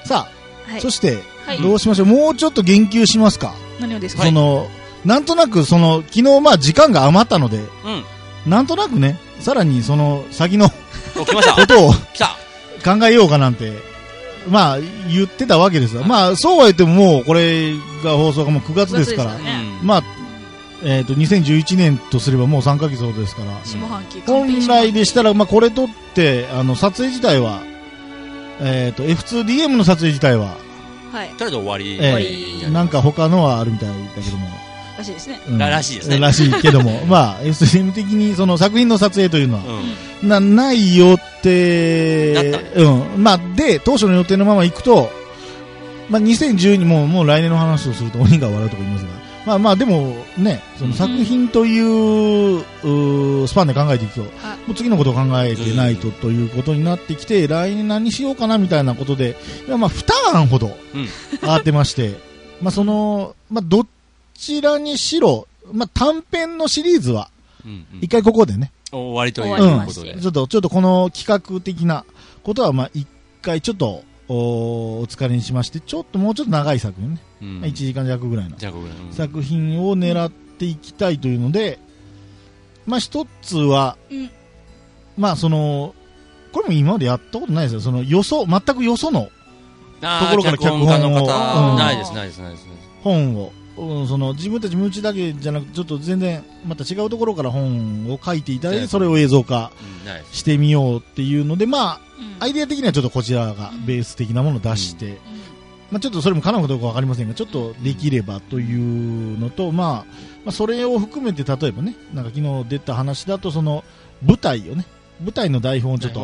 さあ、 はい、 そして、 はい、 どうしましょう。もうちょっと言及しますか。 何をですか。 なんとなく昨日時間が余ったので、なんとなくね、さらに先のことを考えようかなんて、まあ言ってたわけですよ。まあそうは言ってももうこれが放送がもう9月ですから、まあ2011年とすればもう3ヶ月ほどですから、本来でしたらまあこれとって撮影自体はF2DM の撮影自体はとりあえず終わり、 なんか他のはあるみたいだけども。 らしいですね。 らしいですね。 らしいけども、まあ、F2DM 的にその作品の撮影というのは、ない予定、まあ、で、当初の予定のまま行くと、まあ、2012もう来年の話をすると鬼が笑うとか言いますが、まあまあ、でもね、その作品という、スパンで考えていくと、もう次のことを考えてないとということになってきて、来年何しようかなみたいなことで、まあ、2案ほど上がってまして、まあ、まあ、どちらにしろ、まあ、短編のシリーズは、一回ここでね、 終わりということで、 ちょっとこの企画的なことは、まあ、一回ちょっと、お疲れにしまして、もうちょっと長い作品ね、1時間弱ぐらいの作品を狙っていきたいというので、まあ、一つは、まあ、これも今までやったことないですよ、全くよそのところから脚本を、 ないです。 本を、自分たち身内だけじゃなくて、ちょっと全然また違うところから本を書いていただいて、それを映像化してみようっていうので、まあ、アイデア的にはちょっとこちらがベース的なものを出して、まあ、ちょっとそれも叶うかどうかわかりませんが、ちょっとできればというのと、まあ、それを含めて、例えばね、なんか昨日出た話だと、舞台の台本をちょっと、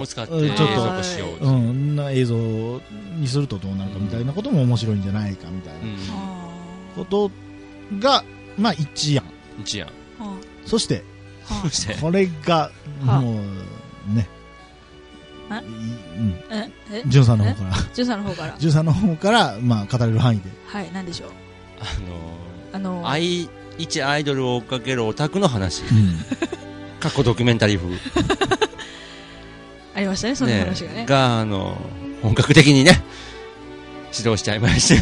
映像にするとどうなるかみたいなことも面白いんじゃないかみたいなことが、まあ一案。そして、これが、もう、ね、ジュンさんの方から、まあ語れる範囲で。 はい、なんでしょう。一アイドルを追っかけるオタクの話。過去ドキュメンタリー風。 ありましたね、その話がね。 本格的にね、指導しちゃいまして。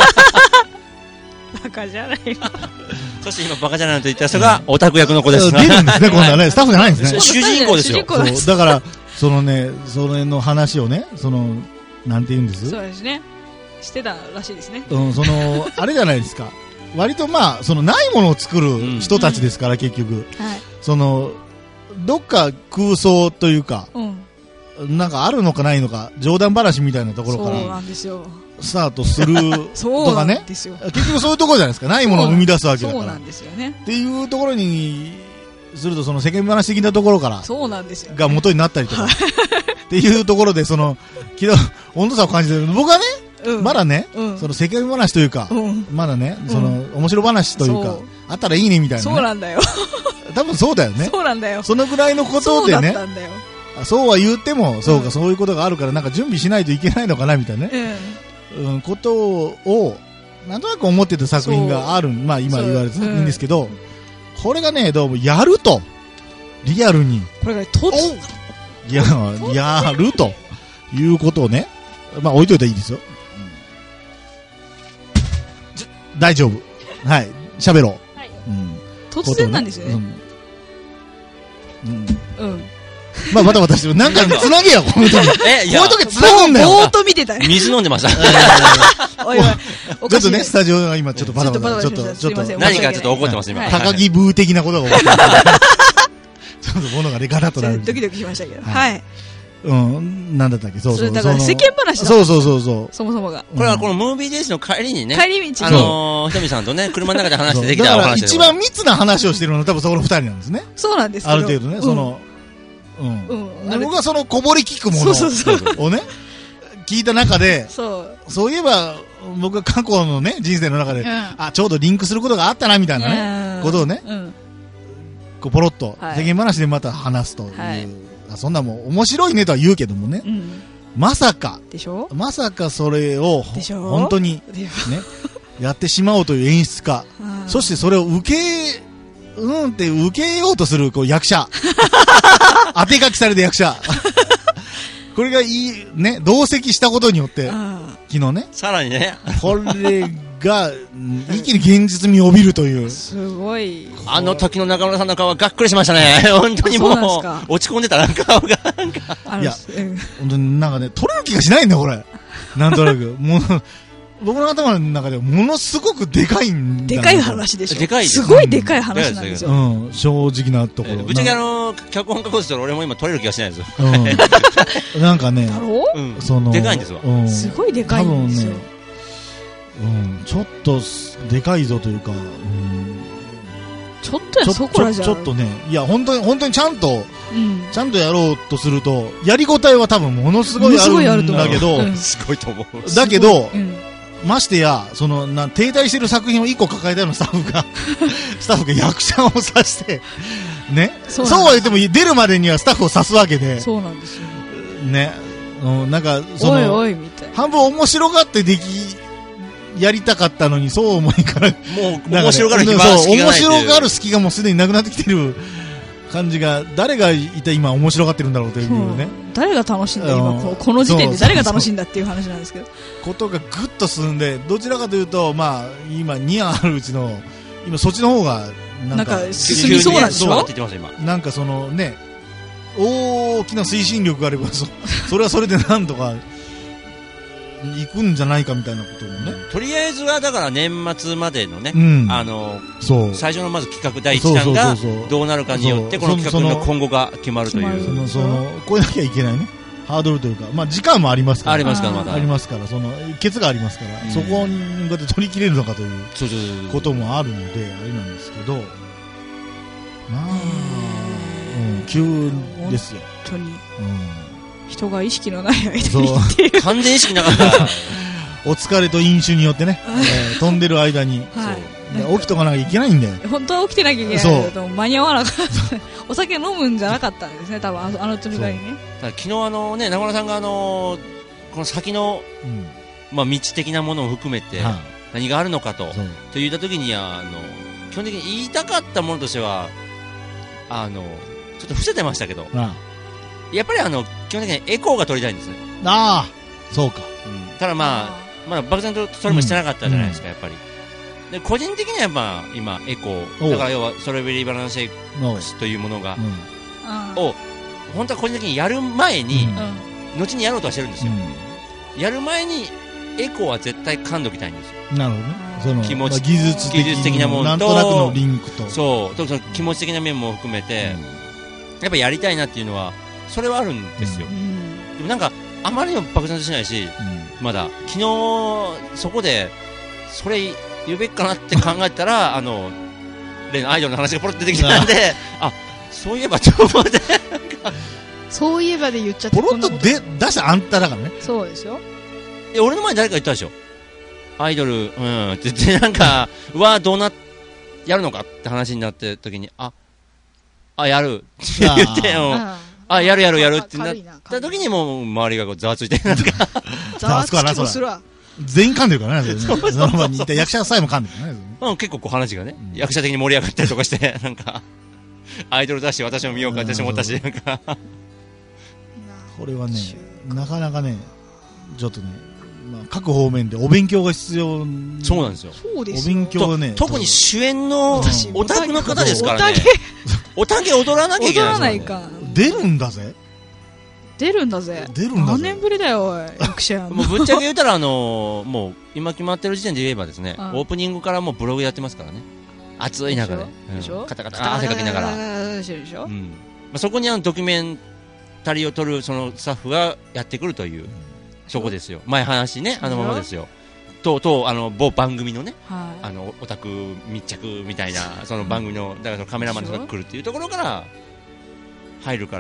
バカじゃないわ。 そして今バカじゃないと言った人がオタク役の子です。 出るんですね、今度はね。スタッフじゃないんですね。 主人公ですよ。 だから、それの話をね、なんて言うんです？ そうですね。してたらしいですね。 あれじゃないですか。割とまあ、ないものを作る人たちですから、結局。どっか空想というか、なんかあるのかないのか、冗談話みたいなところから、スタートするとかね。結局そういうところじゃないですか。ないものを生み出すわけだから。 そうなんですよね。 っていうところにすると、世間話的なところから、が元になったりとか、っていうところで、昨日、温度差を感じてる。僕はね、まだね、世間話というか、まだね、面白話というか、あったらいいねみたいな。 そうなんだよ。 多分そうだよね。 そうなんだよ。 そのぐらいのことでね、そうは言っても、そうか、そういうことがあるから、なんか準備しないといけないのかなみたいなね、ことを、なんとなく思ってた作品がある、まあ今言われてるんですけど、これがね、どうもやると、リアルに。 これがやるということをね、まあ置いといたらいいですよ。大丈夫。はい。喋ろう。はい。 突然なんですよね。 まあ、また私、なんか繋げよ、この時。こういう時繋ぐんだよ。 ぼーっと見てたよ。 水飲んでました。 おいおい。 ちょっとね、スタジオが今ちょっとバタバタ、ちょっと、 何かちょっと怒ってます、今。 高木ブー的なことが起こって。ちょっと物がガラッとなる。 ドキドキしましたけど。はい。 なんだったっけ、そうそう。 だから世間話だ。 そう。 そもそもが。 これはこのムービーデイズの帰りにね。 帰り道ひとみさんとね、車の中で話してできたお話。 だから一番密な話をしてるのは多分そこの二人なんですね。 そうなんですけど。 ある程度ね、僕がこぼれ聞くものをね、聞いた中で、そういえば、僕が過去のね、人生の中で、ちょうどリンクすることがあったな、みたいなね、ことをね、ポロッと、世間話でまた話すという。そんなもん面白いねとは言うけどもね、まさかそれを本当にねやってしまおうという演出家、そしてそれを受けようとする役者当て書きされた役者これがいい、ね、同席したことによって、昨日ね。 さらにね。 これが、一気に現実味を帯びるという。 すごい。 あの時の中村さんの顔はがっくりしましたね。本当にもう、落ち込んでた顔が、なんか。 いや、本当になんかね、取れる気がしないんだよ、これ。なんとなく。もう、僕の頭の中ではものすごくでかいんだ。 でかい話でしょ。 でかいすごいでかい話なんですよ。 うん、正直なところ。 ぶっちゃけ脚本書こうとしたら俺も今取れる気がしないですよ。 なんかね、 その、でかいんですわ。 すごいでかいんですよ。 ちょっとでかいぞというか、 ちょっとやそこらじゃん。 ちょっとね、いや本当にちゃんとやろうとすると、やりごたえは多分ものすごいあるんだけど、 すごいと思う。 だけど、ましてや、停滞してる作品を1個抱えたようなスタッフが役者を指して、ね。そうは言っても出るまでにはスタッフを指すわけで。 そうなんですよ。 ね。なんか、 おいおいみたいな。 半分面白がってやりたかったのに、そう思いから、 もう、面白がる隙がない。 面白がる隙がもうすでになくなってきてる感じが、誰がいて今面白がってるんだろうというね。 誰が楽しんだ今、この時点で誰が楽しんだっていう話なんですけど。 ことがぐっと進んで、どちらかというと、まあ、今2案あるうちの、今そっちの方が、 なんか進みそうなんでしょ。 なんかそのね、大きな推進力があれば、それはそれでなんとか、行くんじゃないかみたいなこともね。 とりあえずはだから年末までのね、最初のまず企画第1弾がどうなるかによってこの企画の今後が決まるという。 超えなきゃいけないね。ハードルというか、まあ時間もありますから。 ありますから、まだ。 ありますから、ケツがありますから、そこに向かって取り切れるのかということもあるので、あれなんですけど、まあ、急ですよ。 本当に。人が意識のない間にっていう。 完全意識なかった。 お疲れと飲酒によってね、飛んでる間に、起きとかなきゃいけないんだよ。 本当は起きてなきゃいけないけど、間に合わなかった。お酒飲むんじゃなかったんですね、多分あの時にね。 昨日ね、中村さんがこの先の、まあ道的なものを含めて、何があるのかと言った時には、基本的に言いたかったものとしては、ちょっと伏せてましたけど、やっぱり基本的にエコーが取りたいんですね。 ああ、そうか。 ただまだ漠然とそれもしてなかったじゃないですか、やっぱり。で、個人的にはやっぱ今、エコー、だから要はストロベリーバナナシェイクスというものが、を、本当は個人的にやる前に、後にやろうとはしてるんですよ。やる前に、エコーは絶対噛んどきたいんですよ。 なるほどね。 気持ち、 技術的なものと、 なんとなくのリンクと。 そう、その気持ち的な面も含めて、やっぱやりたいなっていうのは、それはあるんですよ。でもなんか、あまりにも漠然としないし、まだ、昨日、そこで、それ言うべきかなって考えたら、例のアイドルの話がポロッと出てきたんで、そういえばちょっと待って、 そういえばで言っちゃって、 ポロッと出したあんただからね。 そうですよ。 俺の前に誰か言ったでしょ。アイドル、って言って、なんか、やるのかって話になって時に、やるって言って、やるってなった時にもう周りがざわついて、なんか、 ざわつきもするわ。 全員噛んでるからね、その場にいた役者さえも噛んでるからね。 結構話がね、役者的に盛り上がったりとかして、なんか、アイドルだし、私も見ようかって思ったし、なんか。 これはね、なかなかね、ちょっとね、各方面でお勉強が必要。 そうなんですよ。 お勉強がね。 特に主演のオタクの方ですからね。おたけ踊らなきゃいけない。 踊らないか。 出るんだぜ。何年ぶりだよ、役者。 もうぶっちゃけ言うたら、もう今決まってる時点で言えばですね、オープニングからもうブログやってますからね。暑い中で。カタカタ汗かきながら。そこにドキュメンタリーを撮るそのスタッフがやってくるという。そこですよ。前話ね、ままですよ。某番組のね、オタク密着みたいな、その番組の、だからカメラマンが来るっていうところから入るから。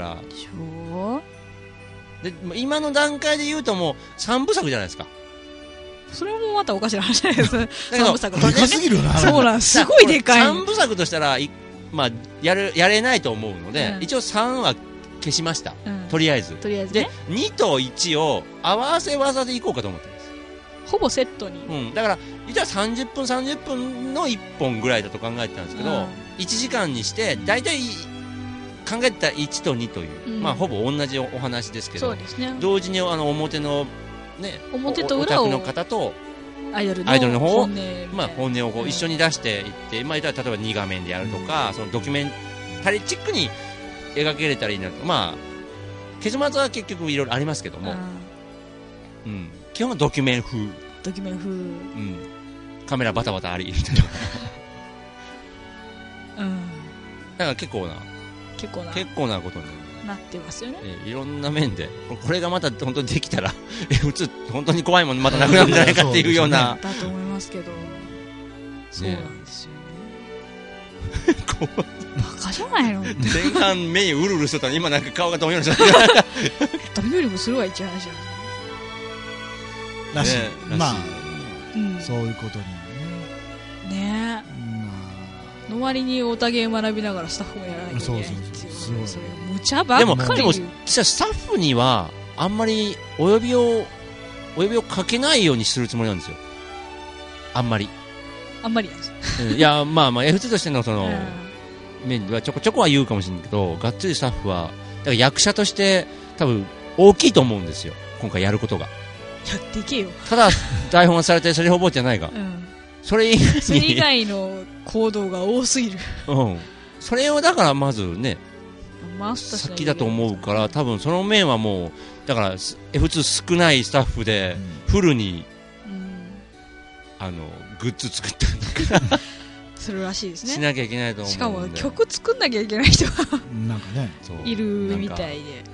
で、今の段階で言うともう3部作じゃないですか。 それもまたおかしな話じゃないですか。 3部作。でかすぎるな。 そうなん、すごいでかい。 3部作としたら、やれないと思うので、一応3は消しました。とりあえず。で、2と1を合わせ技でいこうかと思ってます。 ほぼセットに。 だから、実は30分の1本ぐらいだと考えてたんですけど、1時間にして、だいたい考えた1と2という、まあほぼ同じお話ですけど、 そうですね、 同時に表のね、 表と裏をオタクの方とアイドルの方を本音をこう一緒に出していって、まあ例えば2画面でやるとか、そのドキュメンタリーチックに描けれたらいいなと。まあ結末は結局いろいろありますけども、基本はドキュメン風、カメラバタバタありみたいなだから結構なことになってますよね。 いろんな面でこれがまた本当にできたら本当に怖いものまたなくなるんじゃないかっていうようなだと思いますけど、そうなんですよね。バカじゃないの。 前半目にうるうるしてたのに今なんか顔がどんよりしてどんよりもするわ、一話じゃんらしい、まあそういうことにねの割にオタゲー学びながらスタッフもやらないといけないっていう、それ無茶ばっかり。 でも実はスタッフにはあんまりお呼びをかけないようにするつもりなんですよ。あんまりなんです。いやまあF2 としてのその面ではちょこちょこは言うかもしれないけど、がっつりスタッフはだから役者として多分大きいと思うんですよ、今回やることが。 やっていけよ。 ただ台本されてセリフ覚えてないが、それ以外の行動が多すぎる。 それをだからまずね先だと思うから、多分その面はもうだから F2 少ないスタッフでフルにグッズ作ったりとかするらしいですね。 しなきゃいけないと思う。 しかも曲作んなきゃいけない人がなんかねいるみたいで、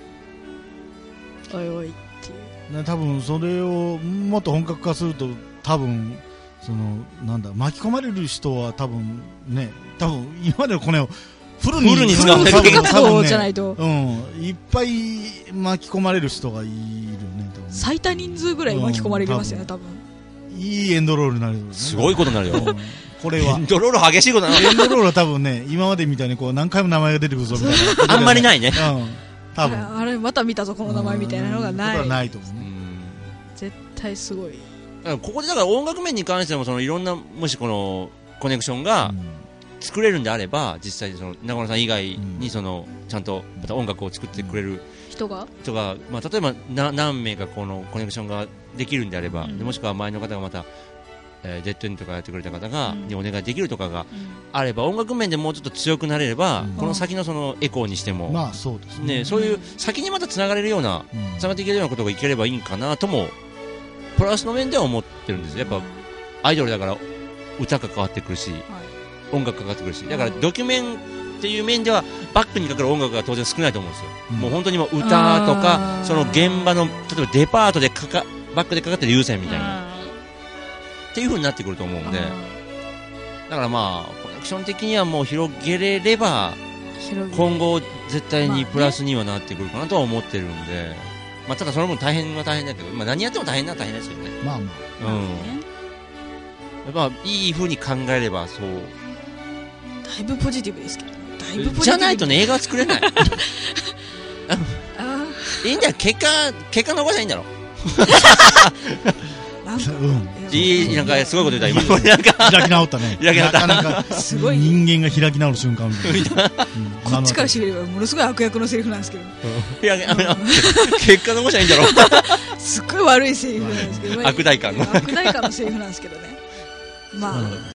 おいおいっていう。 多分それをもっと本格化すると、多分その巻き込まれる人は多分今までのこれをフルに使う活動じゃないと、 いっぱい巻き込まれる人がいるね。 最多人数ぐらい巻き込まれますよね、多分。 いいエンドロールになるよね。 すごいことになるよ。 これはエンドロール激しいことになる。 エンドロールは多分ね、今までみたいにこう何回も名前が出てくるぞみたいな。 あんまりないね。 多分あれまた見たぞこの名前みたいなのがない。 ことはないと思うね。 絶対すごい。 ここでだから音楽面に関してもそのいろんなもしこのコネクションが作れるんであれば、実際その中村さん以外にそのちゃんとまた音楽を作ってくれる人がまあ例えば何名かこのコネクションができるんであれば、もしくは前の方がまたデッドエンドとかやってくれた方がにお願いできるとかがあれば、音楽面でもうちょっと強くなれれば、この先のそのエコーにしても、 まあそうですね、 そういう先にまたつながれるような、つながっていけるようなことがいければいいんかなともプラスの面では思ってるんですよ。やっぱアイドルだから歌が変わってくるし、音楽が変わってくるし、だからドキュメンっていう面ではバックにかかる音楽が当然少ないと思うんですよ。もう本当にもう歌とかその現場の例えばデパートでバックでかかってる有線みたいなっていう風になってくると思うんで、だからまあコネクション的にはもう広げれれば今後絶対にプラスにはなってくるかなとは思ってるんで、まあただそれも大変は大変だけど、まあ何やっても大変な大変ですよね。 まあまあ、 やっぱいい風に考えればそうだいぶポジティブですけど、だいぶポジティブじゃないとね映画は作れないいいんだよ、結果残せばいいんだろなんかすごいこと言った今なんか開き直ったね。 開き直ったなんかすごい人間が開き直る瞬間みたいなこっちからしてみればものすごい悪役のセリフなんですけど、 結果残しゃいいんだろすっごい悪いセリフなんですけど、 悪代官のセリフなんですけどね。まあ